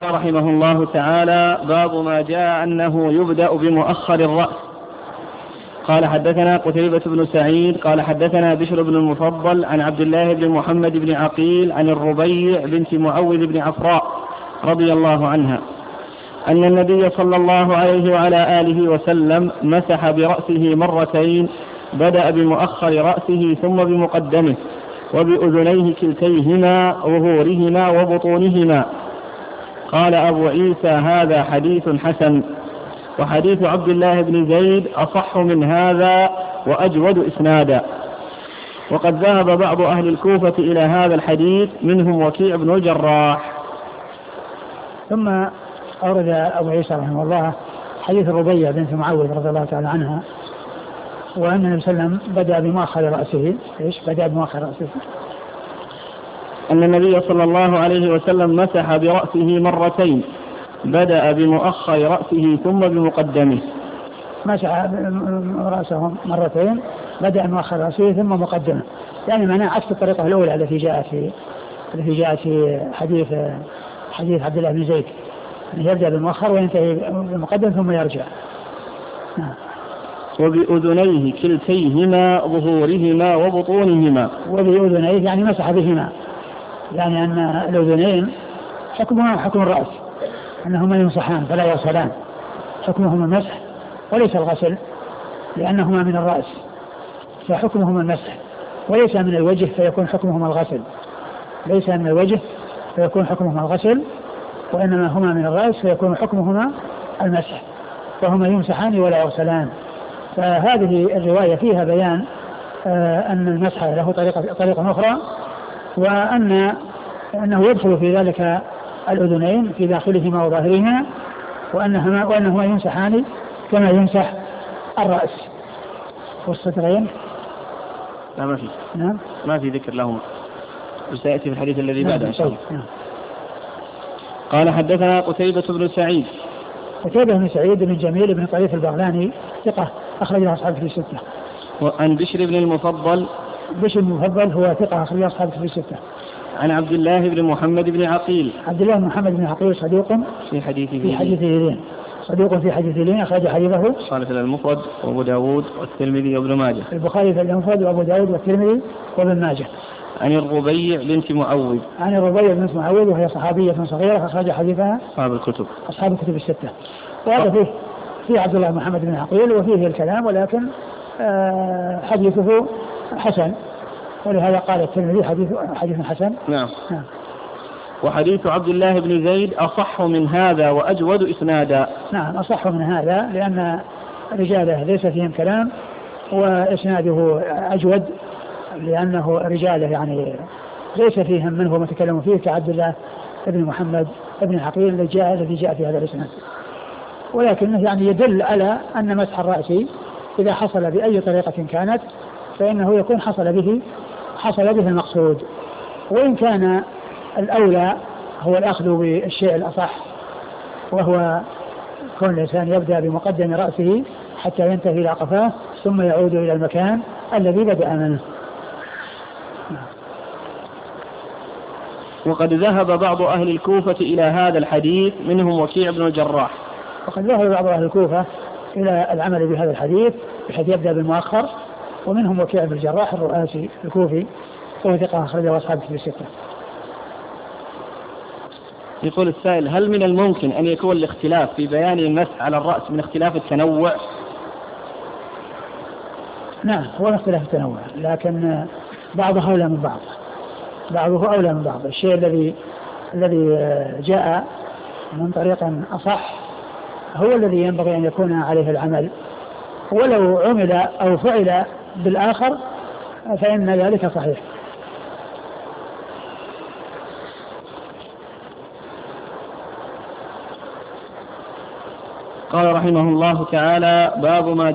رحمه الله تعالى: باب ما جاء أنه يبدأ بمؤخر الرأس. قال: حدثنا قتيبة بن سعيد قال: حدثنا بشر بن المفضل عن عبد الله بن محمد بن عقيل عن الربيع بنت معوذ بن عفراء رضي الله عنها أن النبي صلى الله عليه وعلى آله وسلم مسح برأسه مرتين، بدأ بمؤخر رأسه ثم بمقدمه، وبأذنيه كلتيهما ظهورهما وبطونهما. قال أبو عيسى: هذا حديث حسن. وحديث عبد الله بن زيد أصح من هذا وأجود إسنادا. وقد ذهب بعض أهل الكوفة إلى هذا الحديث، منهم وكيع بن الجراح. ثم أورد أبو عيسى رحمه الله حديث الربيع بنت معوذ رضي الله تعالى عنها، وأن النبي صلى الله عليه وسلم بدأ بمؤخر رأسه. بدأ بمؤخر رأسه أن النبي صلى الله عليه وسلم مسح برأسه مرتين، بدأ بمؤخر رأسه ثم بمقدمه. مسح رأسه مرتين، بدأ بمؤخر رأسه ثم مقدمه، يعني معناه عكس الطريقة الأولى التي جاءت في حديث عبد الله بن زيد، يبدأ بالمؤخر وينتهي بالمقدم ثم يرجع. وبأذنيه كلتيهما ظهورهما وبطونهما. وبأذنيه يعني مسح بهما، يعني أن الأذنين حكمها حكم الرأس، أنهما يمسحان فلا يغسلان، حكمهما المسح وليس الغسل، لأنهما من الرأس فحكمهما المسح، وليس من الوجه فيكون حكمهما الغسل. ليس من الوجه فيكون حكمهما الغسل، وإنما هما من الرأس فيكون حكمهما المسح، فهما يمسحان ولا يغسلان. فهذه الرواية فيها بيان أن المسح له طريقة أخرى، وأنه يدخل في ذلك الأذنين في داخلهما وظاهرهما، وأنهما يمسحان كما يمسح الرأس. والصدغين لا ما في. نعم ما في ذكر لهما، وسيأتي في الحديث الذي بعده إن شاء الله. قال: حدثنا قتيبة بن سعيد. قتيبة بن سعيد بن جميل بن طريف البغلاني ثقة أخرج له أصحاب في الستة. وعن بشر بن المفضل. بشر بن المفضل هو ثقة أخرج له أصحاب في الستة. عن عبد الله بن محمد بن عقيل. عبد الله بن محمد بن عقيل صدوق في حديثه لين. صدوق في حديث لين، أخرج حديثه البخاري في المفرد وأبو داود والترمذي وابن ماجه. البخاري في المفرد وأبو داود والترمذي وابن ماجه. عن الربيع بنت معوذ. عن الربيع بنت معوذ وهي صحابية صغيرة، أخرج حديثها أصحاب الكتب الستة. وهذا فيه عبد الله بن محمد بن عقيل وفيه الكلام، ولكن حديثه حسن، ولهذا قال الترمذي حديث حسن. نعم. وحديث عبد الله بن زيد أصح من هذا وأجود إسنادا. نعم، أصح من هذا لأن رجاله ليس فيهم كلام، وإسناده أجود لأنه رجاله يعني ليس فيهم من هو متكلم فيه كعبد الله بن محمد بن عقيل الذي جاء في هذا الإسناد، ولكنه يعني يدل على أن مسح الرأس إذا حصل بأي طريقة كانت فإنه يكون حصل به المقصود. وإن كان الأولى هو الأخذ بالشيء الأصح، وهو كون الإنسان يبدأ بمقدم رأسه حتى ينتهي إلى قفاه ثم يعود إلى المكان الذي بدأ منه. وقد ذهب بعض أهل الكوفة إلى هذا الحديث، منهم وكيع بن الجراح. وقد ذهب بعض أهل الكوفة إلى العمل بهذا الحديث بحيث يبدأ بالمؤخر، ومنهم وكيع بن الجراح الرؤاسي الكوفي وهو ثقة أخرجه أصحاب الكتب الستة. يقول السائل: هل من الممكن أن يكون الاختلاف في بيان المسح على الرأس من اختلاف التنوع؟ نعم، هو اختلاف التنوع، لكن بعضه أولى من بعض. الشيء الذي جاء من طريق أصح هو الذي ينبغي أن يكون عليه العمل، ولو عمل أو فعل بالآخر فإن ذلك صحيح. قال رحمه الله تعالى: باب ما